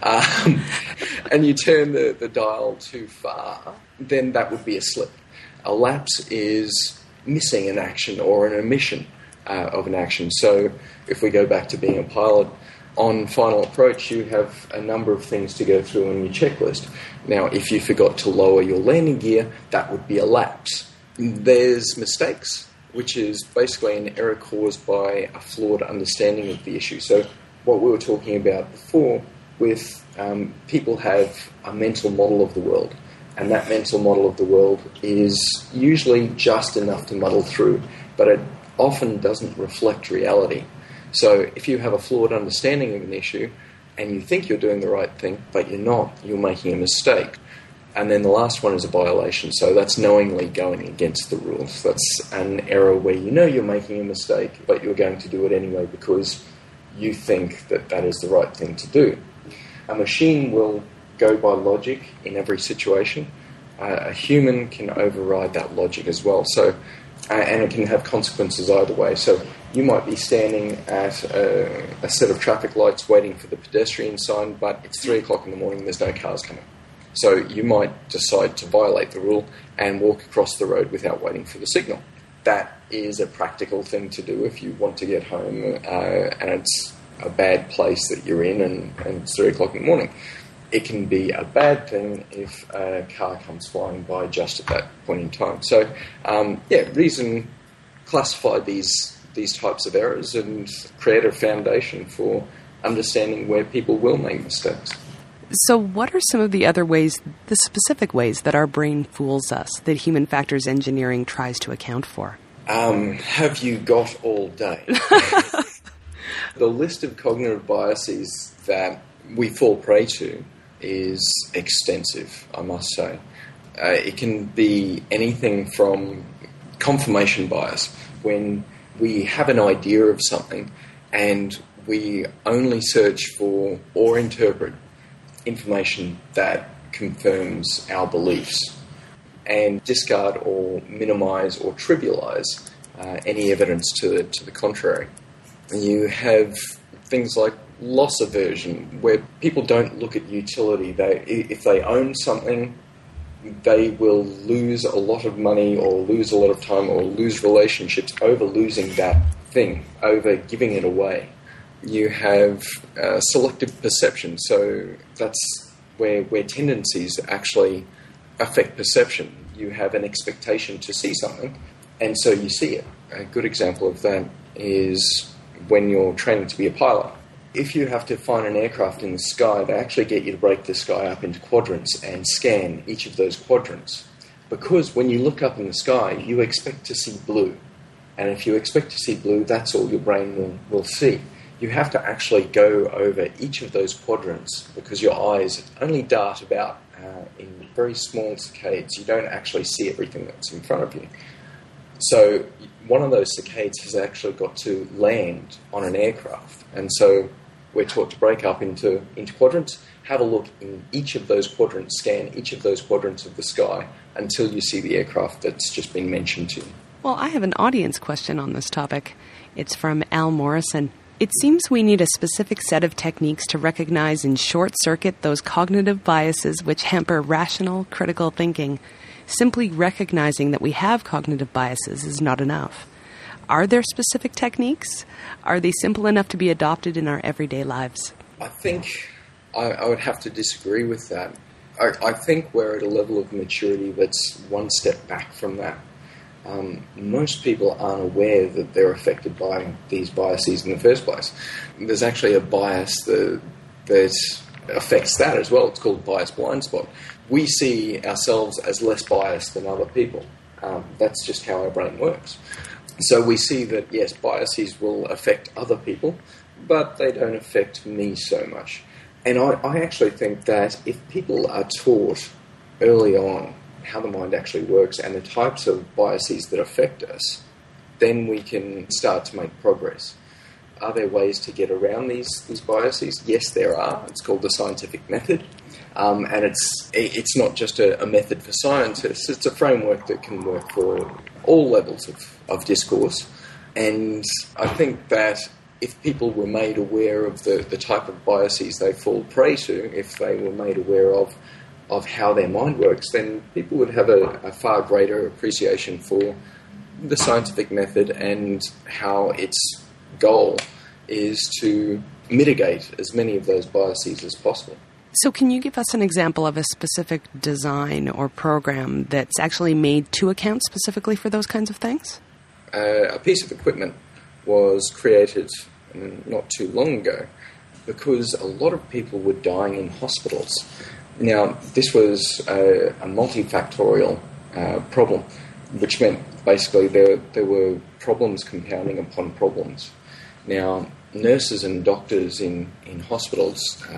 and you turn the dial too far, then that would be a slip. A lapse is missing an action or an omission of an action. So if we go back to being a pilot, on final approach you have a number of things to go through on your checklist. Now, if you forgot to lower your landing gear, that would be a lapse. There's mistakes, which is basically an error caused by a flawed understanding of the issue. So what we were talking about before with people have a mental model of the world, and that mental model of the world is usually just enough to muddle through, but it often doesn't reflect reality. So if you have a flawed understanding of an issue and you think you're doing the right thing, but you're not, you're making a mistake. And then the last one is a violation. So that's knowingly going against the rules. That's an error where you know you're making a mistake, but you're going to do it anyway because you think that that is the right thing to do. A machine will go by logic in every situation. A human can override that logic as well. So, and it can have consequences either way. So you might be standing at a set of traffic lights waiting for the pedestrian sign, but it's 3 o'clock in the morning, there's no cars coming. So you might decide to violate the rule and walk across the road without waiting for the signal. That is a practical thing to do if you want to get home and it's a bad place that you're in and it's 3 o'clock in the morning. It can be a bad thing if a car comes flying by just at that point in time. So, Reason classified these types of errors and created a foundation for understanding where people will make mistakes. So what are some of the other ways, the specific ways that our brain fools us, that human factors engineering tries to account for? Have you got all day? The list of cognitive biases that we fall prey to is extensive, I must say. It can be anything from confirmation bias, when we have an idea of something and we only search for or interpret information that confirms our beliefs and discard or minimise or trivialise any evidence to the contrary. You have things like loss aversion, where people don't look at utility. If they own something, they will lose a lot of money or lose a lot of time or lose relationships over losing that thing, over giving it away. You have selective perception, so that's where tendencies actually affect perception. You have an expectation to see something, and so you see it. A good example of that is when you're training to be a pilot. If you have to find an aircraft in the sky, they actually get you to break the sky up into quadrants and scan each of those quadrants. Because when you look up in the sky, you expect to see blue. And if you expect to see blue, that's all your brain will see. You have to actually go over each of those quadrants because your eyes only dart about in very small saccades. You don't actually see everything that's in front of you. So one of those saccades has actually got to land on an aircraft. And so we're taught to break up into quadrants, have a look in each of those quadrants, scan each of those quadrants of the sky until you see the aircraft that's just been mentioned to you. Well, I have an audience question on this topic. It's from Al Morrison. It seems we need a specific set of techniques to recognize and short-circuit those cognitive biases which hamper rational, critical thinking. Simply recognizing that we have cognitive biases is not enough. Are there specific techniques? Are they simple enough to be adopted in our everyday lives? I think I would have to disagree with that. I think we're at a level of maturity that's one step back from that. Most people aren't aware that they're affected by these biases in the first place. There's actually a bias that affects that as well. It's called bias blind spot. We see ourselves as less biased than other people. That's just how our brain works. So we see that, yes, biases will affect other people, but they don't affect me so much. And I actually think that if people are taught early on how the mind actually works and the types of biases that affect us, then we can start to make progress. Are there ways to get around these biases? Yes, there are. It's called the scientific method. And it's not just a method for scientists. It's a framework that can work for all levels of discourse. And I think that if people were made aware of the type of biases they fall prey to, if they were made aware of how their mind works, then people would have a far greater appreciation for the scientific method and how its goal is to mitigate as many of those biases as possible. So can you give us an example of a specific design or program that's actually made to account specifically for those kinds of things? A piece of equipment was created not too long ago because a lot of people were dying in hospitals. Now, this was a multifactorial problem, which meant basically there were problems compounding upon problems. Now, nurses and doctors in hospitals,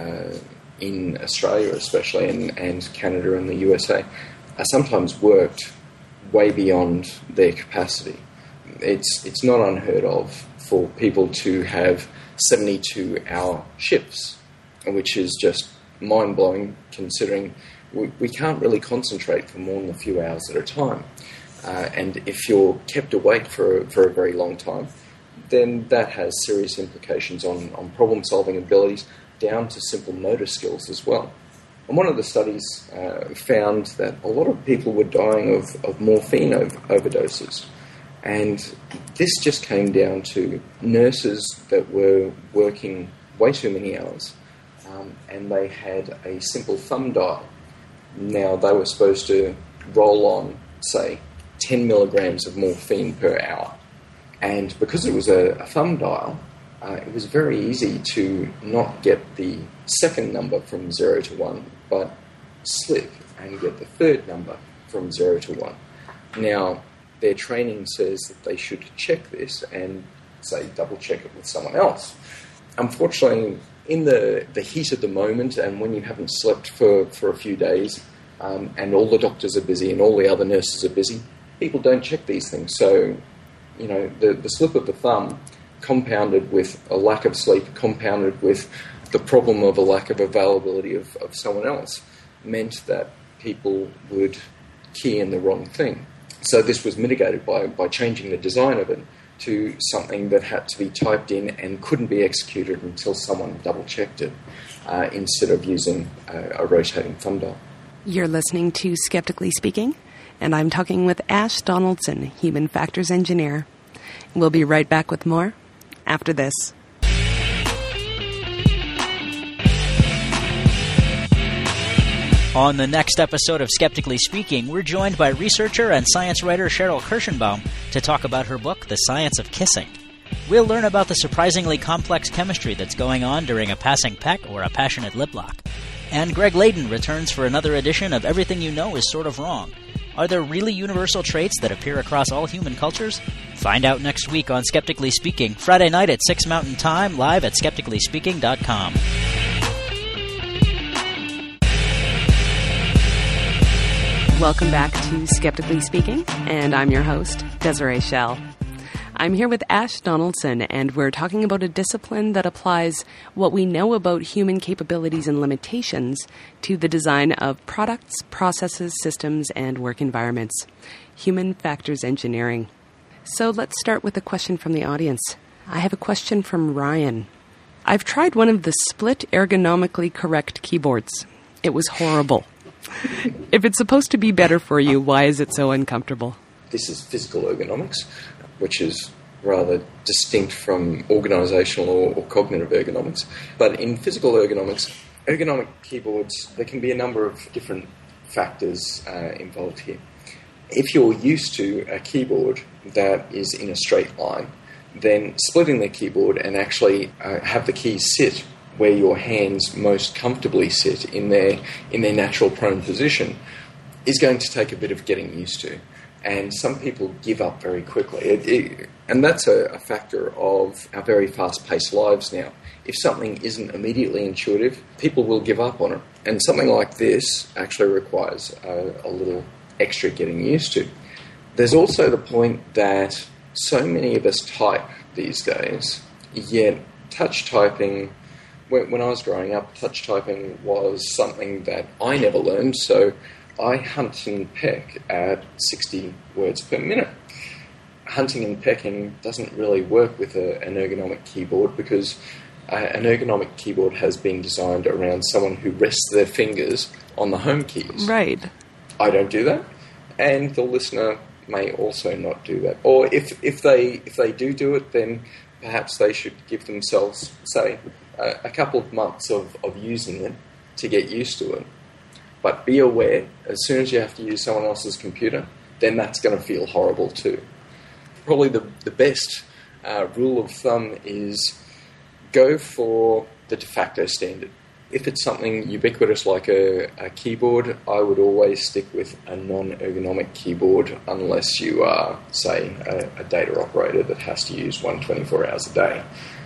in Australia especially, and Canada and the USA, are sometimes worked way beyond their capacity. It's not unheard of for people to have 72-hour shifts, which is just mind-blowing considering we can't really concentrate for more than a few hours at a time. And if you're kept awake for a very long time, then that has serious implications on problem-solving abilities, down to simple motor skills as well. And one of the studies found that a lot of people were dying of morphine overdoses. And this just came down to nurses that were working way too many hours, and they had a simple thumb dial. Now, they were supposed to roll on, say, 10 milligrams of morphine per hour. And because it was a thumb dial, it was very easy to not get the second number from 0 to 1, but slip and get the third number from 0 to 1. Now, their training says that they should check this and, say, double-check it with someone else. Unfortunately, in the heat of the moment and when you haven't slept for a few days and all the doctors are busy and all the other nurses are busy, people don't check these things. So, the slip of the thumb compounded with a lack of sleep, compounded with the problem of a lack of availability of someone else, meant that people would key in the wrong thing. So this was mitigated by changing the design of it to something that had to be typed in and couldn't be executed until someone double-checked it, instead of using a rotating thumb dial. You're listening to Skeptically Speaking, and I'm talking with Ash Donaldson, Human Factors Engineer. We'll be right back with more after this. On the next episode of Skeptically Speaking, we're joined by researcher and science writer Cheryl Kirschenbaum to talk about her book, The Science of Kissing. We'll learn about the surprisingly complex chemistry that's going on during a passing peck or a passionate lip lock. And Greg Layden returns for another edition of Everything You Know Is Sort of Wrong. Are there really universal traits that appear across all human cultures? Find out next week on Skeptically Speaking, Friday night at 6 Mountain Time, live at skepticallyspeaking.com. Welcome back to Skeptically Speaking, and I'm your host, Desiree Schell. I'm here with Ash Donaldson, and we're talking about a discipline that applies what we know about human capabilities and limitations to the design of products, processes, systems, and work environments. Human Factors Engineering. So let's start with a question from the audience. I have a question from Ryan. I've tried one of the split ergonomically correct keyboards. It was horrible. If it's supposed to be better for you, why is it so uncomfortable? This is physical ergonomics, which is rather distinct from organisational or cognitive ergonomics. But in physical ergonomics, ergonomic keyboards, there can be a number of different factors involved here. If you're used to a keyboard that is in a straight line, then splitting the keyboard and actually have the keys sit where your hands most comfortably sit in their natural prone position is going to take a bit of getting used to. And some people give up very quickly. And that's a factor of our very fast-paced lives now. If something isn't immediately intuitive, people will give up on it. And something like this actually requires a little extra getting used to. There's also the point that so many of us type these days, yet touch typing, when I was growing up, touch typing was something that I never learned, so I hunt and peck at 60 words per minute. Hunting and pecking doesn't really work with an ergonomic keyboard because an ergonomic keyboard has been designed around someone who rests their fingers on the home keys. Right. I don't do that, and the listener may also not do that. Or if they do it, then perhaps they should give themselves, say, a couple of months of using it to get used to it. But be aware, as soon as you have to use someone else's computer, then that's going to feel horrible too. Probably the best rule of thumb is go for the de facto standard. If it's something ubiquitous like a keyboard, I would always stick with a non-ergonomic keyboard unless you are, say, a data operator that has to use one 24 hours a day.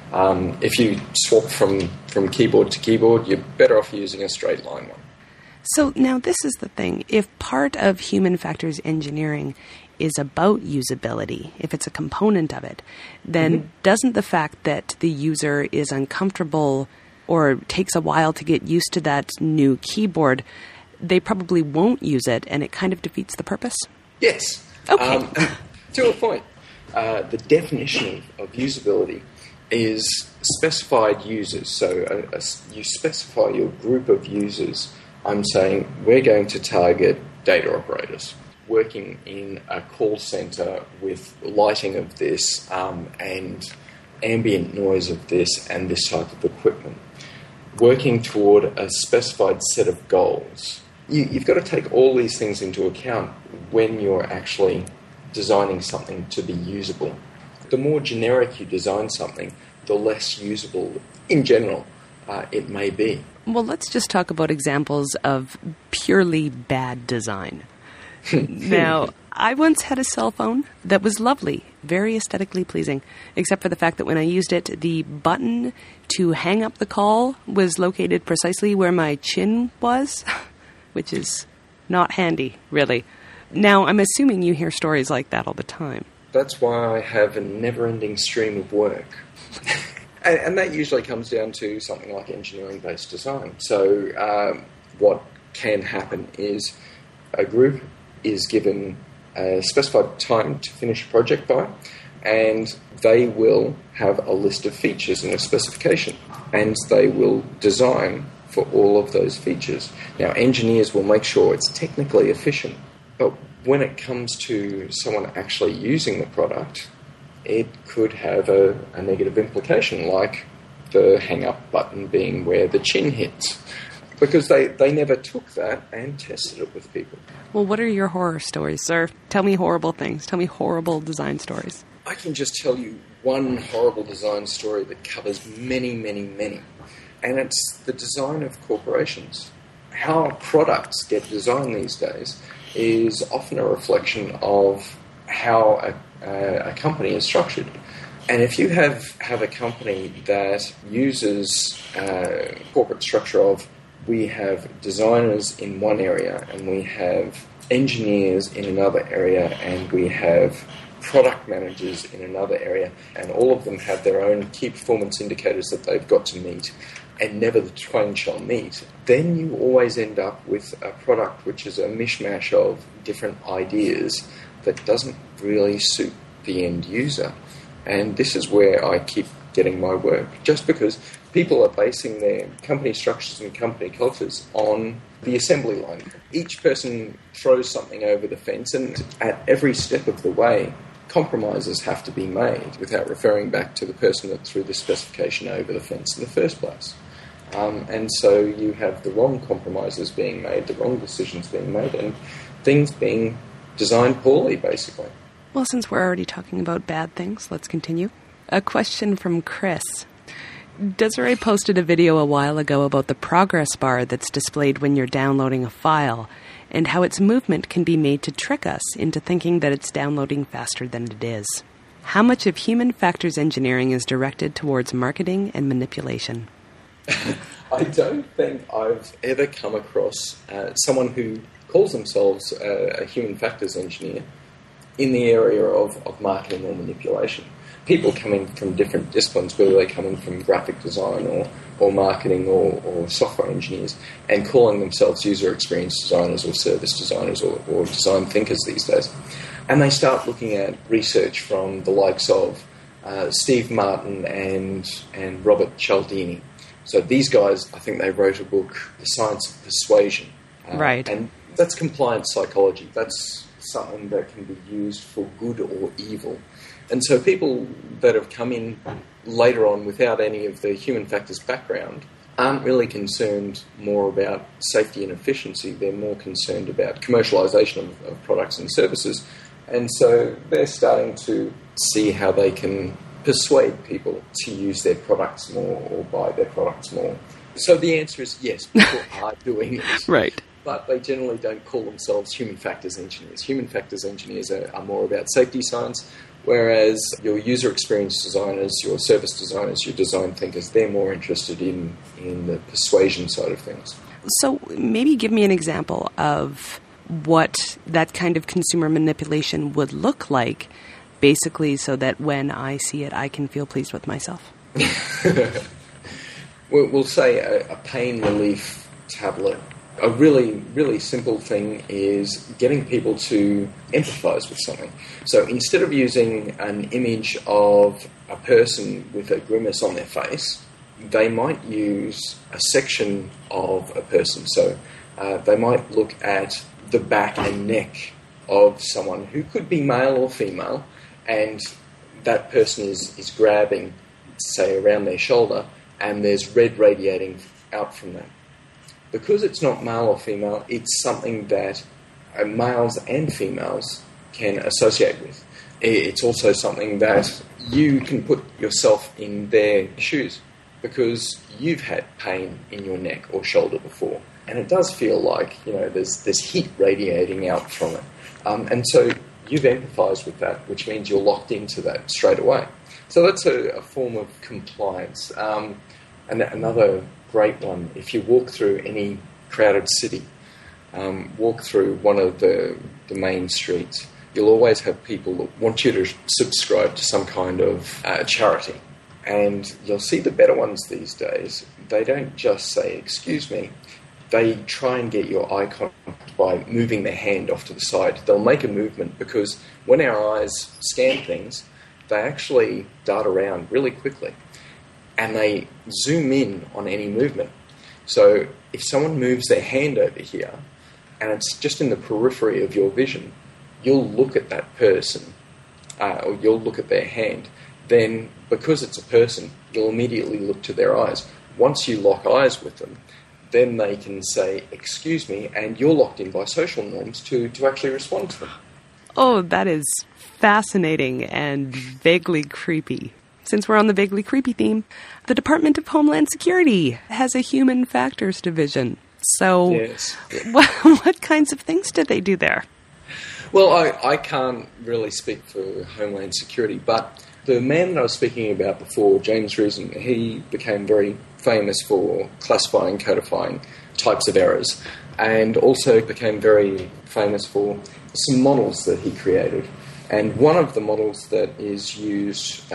If you swap from keyboard to keyboard, you're better off using a straight line one. So now this is the thing. If part of human factors engineering is about usability, if it's a component of it, then doesn't the fact that the user is uncomfortable or takes a while to get used to that new keyboard, they probably won't use it, and it kind of defeats the purpose? Yes. Okay. To a point. The definition of usability is specified users. So you specify your group of users. I'm saying we're going to target data operators working in a call center with lighting of this and ambient noise of this and this type of equipment, working toward a specified set of goals. You've got to take all these things into account when you're actually designing something to be usable. The more generic you design something, the less usable in general it may be. Well, let's just talk about examples of purely bad design. Now, I once had a cell phone that was lovely, very aesthetically pleasing, except for the fact that when I used it, the button to hang up the call was located precisely where my chin was, which is not handy, really. Now, I'm assuming you hear stories like that all the time. That's why I have a never-ending stream of work. And that usually comes down to something like engineering-based design. So what can happen is a group is given a specified time to finish a project by, and they will have a list of features in a specification, and they will design for all of those features. Now, engineers will make sure it's technically efficient, but when it comes to someone actually using the product, it could have a negative implication, like the hang-up button being where the chin hits, because they never took that and tested it with people. Well, what are your horror stories, sir? Tell me horrible things. Tell me horrible design stories. I can just tell you one horrible design story that covers many, many, many. And it's the design of corporations. How products get designed these days is often a reflection of how a company is structured. And if you have a company that uses a corporate structure of, we have designers in one area and we have engineers in another area and we have product managers in another area, and all of them have their own key performance indicators that they've got to meet, and never the twain shall meet, then you always end up with a product which is a mishmash of different ideas that doesn't really suit the end user. And this is where I keep getting my work, just because people are basing their company structures and company cultures on the assembly line. Each person throws something over the fence, and at every step of the way, compromises have to be made without referring back to the person that threw the specification over the fence in the first place. And so you have the wrong compromises being made, the wrong decisions being made, and things being designed poorly, basically. Well, since we're already talking about bad things, let's continue. A question from Chris. Desiree posted a video a while ago about the progress bar that's displayed when you're downloading a file, and how its movement can be made to trick us into thinking that it's downloading faster than it is. How much of human factors engineering is directed towards marketing and manipulation? I don't think I've ever come across someone who calls themselves a human factors engineer in the area of marketing or manipulation. People coming from different disciplines, whether they're coming from graphic design or marketing or software engineers, and calling themselves user experience designers or service designers or design thinkers these days. And they start looking at research from the likes of Steve Martin and Robert Cialdini. So these guys, I think they wrote a book, The Science of Persuasion. Right. And that's compliance psychology. That's something that can be used for good or evil. And so people that have come in later on without any of the human factors background aren't really concerned more about safety and efficiency. They're more concerned about commercialization of products and services. And so they're starting to see how they can persuade people to use their products more or buy their products more. So the answer is yes, people are doing it. Right. But they generally don't call themselves human factors engineers. Human factors engineers are more about safety science, whereas your user experience designers, your service designers, your design thinkers, they're more interested in the persuasion side of things. So maybe give me an example of what that kind of consumer manipulation would look like, basically so that when I see it, I can feel pleased with myself. We'll say a pain relief tablet. A really, really simple thing is getting people to empathize with something. So instead of using an image of a person with a grimace on their face, they might use a section of a person. So they might look at the back and neck of someone who could be male or female, and that person is grabbing, say, around their shoulder, and there's red radiating out from that. Because it's not male or female, it's something that males and females can associate with. It's also something that you can put yourself in their shoes because you've had pain in your neck or shoulder before. And it does feel like, there's heat radiating out from it. And so you've empathised with that, which means you're locked into that straight away. So that's a form of compliance. And another great one, if you walk through any crowded city, walk through one of the main streets, you'll always have people that want you to subscribe to some kind of charity. And you'll see the better ones these days, they don't just say, excuse me, they try and get your eye contact by moving their hand off to the side. They'll make a movement because when our eyes scan things, they actually dart around really quickly and they zoom in on any movement. So if someone moves their hand over here and it's just in the periphery of your vision, you'll look at that person or you'll look at their hand. Then, because it's a person, you'll immediately look to their eyes. Once you lock eyes with them, then they can say, excuse me, and you're locked in by social norms to actually respond to them. Oh, that is fascinating and vaguely creepy. Since we're on the vaguely creepy theme, the Department of Homeland Security has a human factors division. So yes. What kinds of things do they do there? Well, I can't really speak for Homeland Security, but the man that I was speaking about before, James Reason, he became very famous for classifying, codifying types of errors, and also became very famous for some models that he created. And one of the models that is used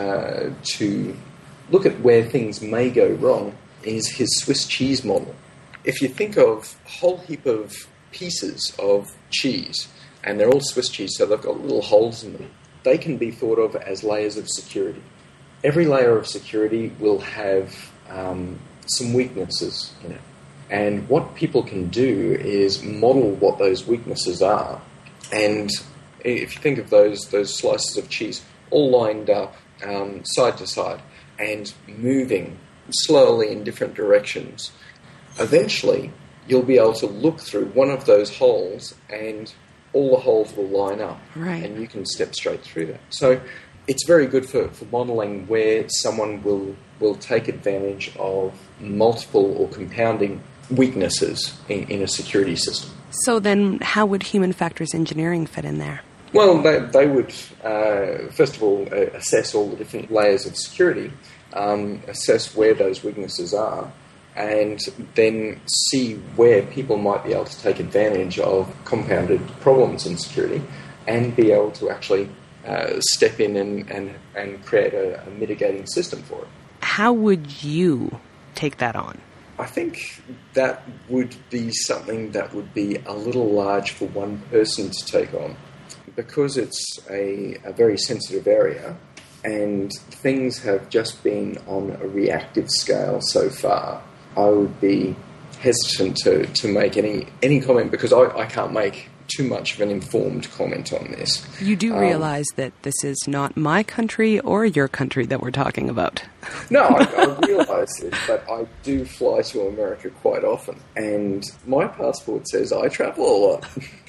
to look at where things may go wrong is his Swiss cheese model. If you think of a whole heap of pieces of cheese, and they're all Swiss cheese, so they've got little holes in them, they can be thought of as layers of security. Every layer of security will have some weaknesses in it. And what people can do is model what those weaknesses are. And if you think of those slices of cheese all lined up side to side and moving slowly in different directions, eventually you'll be able to look through one of those holes and all the holes will line up, right, and you can step straight through that. So it's very good for modelling where someone will take advantage of multiple or compounding weaknesses in a security system. So then how would human factors engineering fit in there? Well, they would, first of all, assess all the different layers of security, assess where those weaknesses are, and then see where people might be able to take advantage of compounded problems in security and be able to actually step in and create a mitigating system for it. How would you take that on? I think that would be something that would be a little large for one person to take on because it's a very sensitive area and things have just been on a reactive scale so far. I would be hesitant to make any comment because I can't make too much of an informed comment on this. You do realize that this is not my country or your country that we're talking about. No, I realise it, but I do fly to America quite often, and my passport says I travel a lot.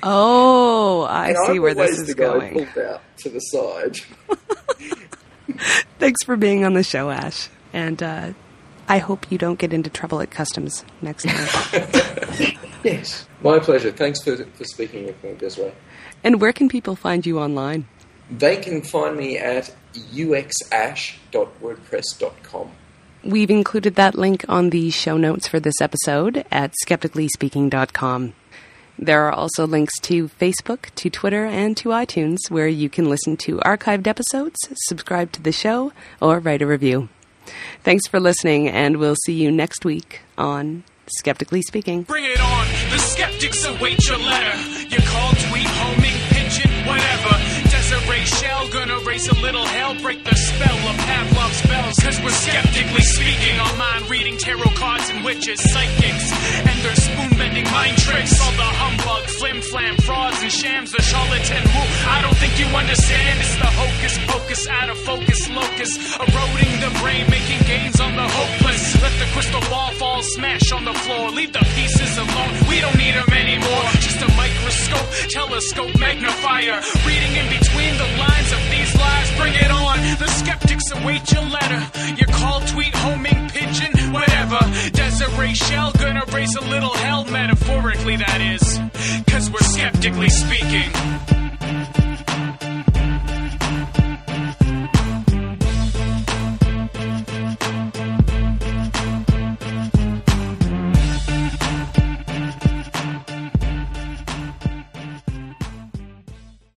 Oh, I see where this is going. I'm always the guy pulled out to the side. Thanks for being on the show, Ash. And I hope you don't get into trouble at customs next time. Yes, my pleasure. Thanks for speaking with me, Desiree. And where can people find you online? They can find me at uxash.wordpress.com. We've included that link on the show notes for this episode at skepticallyspeaking.com. There are also links to Facebook, to Twitter, and to iTunes, where you can listen to archived episodes, subscribe to the show, or write a review. Thanks for listening, and we'll see you next week on Skeptically Speaking. Bring it on! The skeptics await your letter. Your call, tweet, homing, pigeon, whatever. Desiree Shell, gonna raise a little hell, break the spell of Pavlov's bells. 'Cause we're skeptically speaking. Our mind reading tarot cards and witches, psychics, and their spoon-bending mind tricks. All the humbug, flim-flam, frauds and shams, the charlatan who I don't think you understand. It's the hocus pocus, out of focus locus, eroding the brain, making gains on the hopeless. Let the crystal ball fall, smash on the floor. Leave the pieces alone, we don't need them anymore. Just a microscope, telescope, magnifier, reading in between the lines of these lies. Bring it on, the skeptics await your letter, your call, tweet, homing, pigeon, whatever. Desiree Shell gonna raise a little hell, metaphorically that is, 'cause we're skeptically speaking.